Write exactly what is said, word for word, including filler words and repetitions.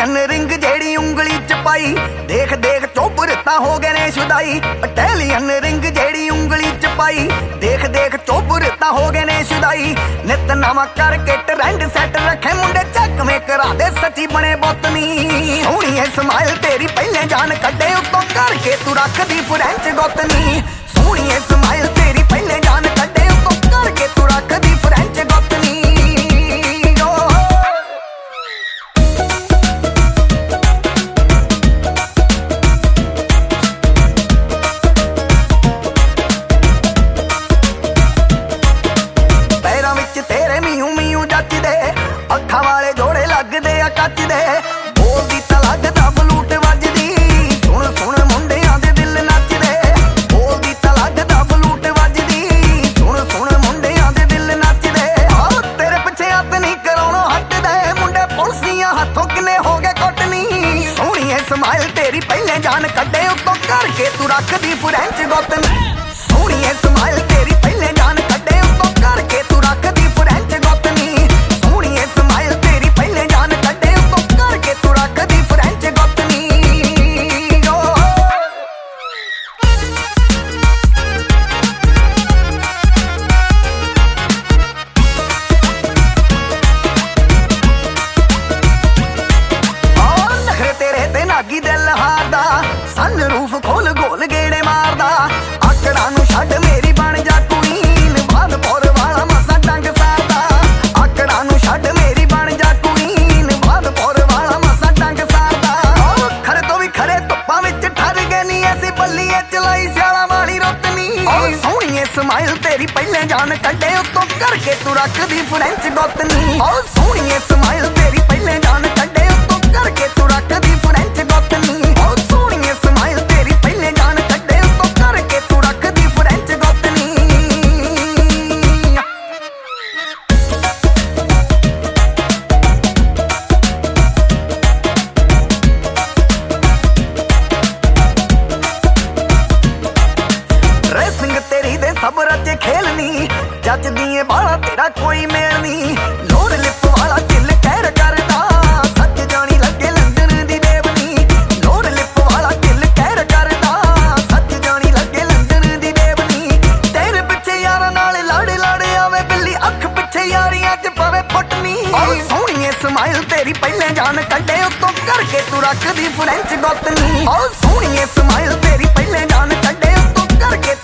Italian ring ਜਿਹੜੀ ਉਂਗਲੀ ਚ ਪਾਈ, ਦੇਖ ਦੇਖ ਚੋਬਰ ਤਾਂ ਹੋ ਗਏ ਨੇ ਸ਼ੁਦਾਈ। ਇਟੈਲੀਅਨ ਰਿੰਗ ਜਿਹੜੀ ਉਂਗਲੀ ਚ ਪਾਈ, ਦੇਖ ਦੇਖ ਚੋਬਰ ਤਾਂ ਹੋ ਗਏ ਨੇ ਸ਼ੁਦਾਈ। ਨਿਤ ਨਵਾਂ ਕਰਕੇ ਟਰੈਂਡ ਸੈੱਟ ਰੱਖੇ ਮੁੰਡੇ, ਚੱਕਵੇਂ ਕਰਾ ਦੇ ਸੱਚੀ ਬਣੇ ਬੋਤਨੀ। ਸੋਹਣੀਏ ਸਮਾਈਲ ਤੇਰੀ ਪਹਿਲੇ ਜਾਨ ਕੱਢੇ ਉੱਤੋਂ, ਕਰਕੇ ਤੂੰ ਰੱਖਦੀ ਫਰੈਂਚ ਗੋਤਨੀ। ਸੋਹਣੀਏ ਸਮਾਈਲ ਤੇਰੀ ਪਹਿਲੇ ਜਾਨ ਕੱਢੇ ਉੱਤੋਂ, ਕਰਕੇ ਤੂੰ ਰੱਖਦੀ ਫਰੈਂਚ ਗੋਤਨੀ। ਅੱਖਾਂ ਵਾਲੇ ਜੋੜੇ ਲੱਗਦੇ ਆ ਕੱਚ ਦੇ, ਬੋਲਦੀ ਤਾਂ ਲੱਗਦਾ ਬਲੂਟ ਵੱਜਦੀ। ਸੁਣ ਸੁਣ ਮੁੰਡਿਆਂ ਦੇ ਦਿਲ ਨੱਚਦੇ, ਬੋਲਦੀ ਤਾਂ ਲੱਗਦਾ ਬਲੂਟ ਵੱਜਦੀ। ਸੁਣ ਸੁਣ ਮੁੰਡਿਆਂ ਦੇ ਦਿਲ ਨੱਚਦੇ। ਆਹ ਤੇਰੇ ਪਿੱਛੇ ਹੱਥ ਨਹੀਂ ਕਰਾਉਣੋਂ ਹੱਟਦੇ, ਮੁੰਡੇ ਪੁਲਸੀਆਂ ਹੱਥੋਂ ਕਿੰਨੇ ਹੋ ਗਏ ਕੁੱਟਨੀ। ਸੋਹਣੀਏ ਸਮਾਈਲ ਤੇਰੀ ਪਹਿਲੇ ਜਾਨ ਕੱਢੇ ਉੱਤੋਂ, ਕਰਕੇ ਤੂੰ ਰੱਖਦੀ ਫਰੈਂਚ ਗੋਤਨੀ। ਸੋਹਣੀਏ ਸਮਾਈਲ ਤੇਰੀ ਪਹਿਲੇ ਜਾਨ ਕੱਢੇ ਉੱਤੋਂ, ਕਰਕੇ ਤੂੰ ਰੱਖਦੀ ਫਰੈਂਚ ਗੋਤਨੀ। ਨਾਗੀ ਦਿਲ ਹਾਰਦਾ, ਸਨ ਰੂਫ ਖੋਲ ਗੋਲ ਗੇੜੇ ਮਾਰਦਾ। ਆਕੜਾਂ ਨੂੰ ਛੱਡ ਮੇਰੀ ਬਣ ਜਾ ਕੁਈਨ, ਬਾਦਪੁਰ ਵਾਲਾ ਮਸਾਂ ਡੰਗ ਸਾਰਦਾ। ਆਕੜਾਂ ਨੂੰ ਛੱਡ ਮੇਰੀ ਬਣ ਜਾ ਕੁਈਨ, ਬਾਦਪੁਰ ਵਾਲਾ ਮਸਾਂ ਡੰਗ ਸਾਰਦਾ। ਖਰੇ ਤੋਂ ਵੀ ਖਰੇ ਧੁੱਪਾਂ ਵਿੱਚ ਠਰ ਗਏ ਨੀ, ਐਸੀ ਬੱਲੀਏ ਚਲਾਈ ਸਿਆਲਾਂ ਵਾਲੀ ਰੁੱਤਨੀ। ਸੋਹਣੀਏ ਸਮਾਈਲ ਤੇਰੀ ਪਹਿਲੇ ਜਾਨ ਕੱਢੇ ਉੱਤੋਂ, ਕਰਕੇ ਤੂੰ ਰੱਖਦੀ ਫਰੈਂਚ ਗੋਤਨੀ। ਸੋਹਣੀਏ ਸਮਾਈਲ ਤੇਰੀ ਪਹਿਲੇ ਜਾਨ ਕੱਢੇ ਉੱਤੋਂ, ਕਰਕੇ ਤੂੰ ਰੱਖਦੀ ਫਰੈਂਚ ਗੋਤਨੀ। ਬਹੁਤ ਸੋਹਣੀਏ ਸਮਾਈਲ ਤੇਰੀ ਪਹਿਲੇ ਜਾਨ ਕੱਢੇ ਉੱਤੋਂ, ਕਰਕੇ ਤੂੰ ਰੱਖਦੀ ਫਰੈਂਚ ਗੋਤਨੀ। ਡਰੈਸਿੰਗ ਤੇਰੀ ਦੇ ਸਭ ਰੱਜੇ ਖੇਲਨੀ, ਜੱਜਦੀ ਏ ਬਾਲਾ ਤੇਰਾ ਕੋਈ ਮੇਲ ਨੀ। ਲੋੜ ਲਿਪ ਵਾਲਾ ਦਿਲ ਕਹਿਰ ਕਰਦਾ, ਸੱਚ ਜਾਣੀ ਲੱਗੇ ਲੰਡਨ ਦੀ ਦੇਵਨੀ। ਲੋੜ ਲਿਪ ਵਾਲਾ ਦਿਲ ਕਹਿਰ ਕਰਦਾ, ਸੱਚ ਜਾਣੀ ਲੱਗੇ ਲੰਡਨ ਦੀ ਦੇਵਨੀ। ਤੇਰੇ ਪਿੱਛੇ ਯਾਰਾਂ ਨਾਲ ਲੜ ਲੜ ਆਵੇ ਬਿੱਲੀ, ਅੱਖ ਪਿੱਛੇ ਯਾਰੀਆਂ ਚ ਪਵੇ ਫੁੱਟਨੀ। ਸੋਹਣੀਏ ਸਮਾਈਲ ਤੇਰੀ ਪਹਿਲੇ ਜਾਨ ਕੱਢੇ ਉੱਤੋਂ, ਕਰਕੇ ਤੂੰ ਰੱਖਦੀ ਫਰੈਂਚ ਗੋਤਨੀ। ਸੋਹਣੀਏ ਸਮਾਈਲ ਤੇਰੀ ਪਹਿਲੇ ਜਾਨ ਕੱਢੇ ਉੱਤੋਂ, ਕਰਕੇ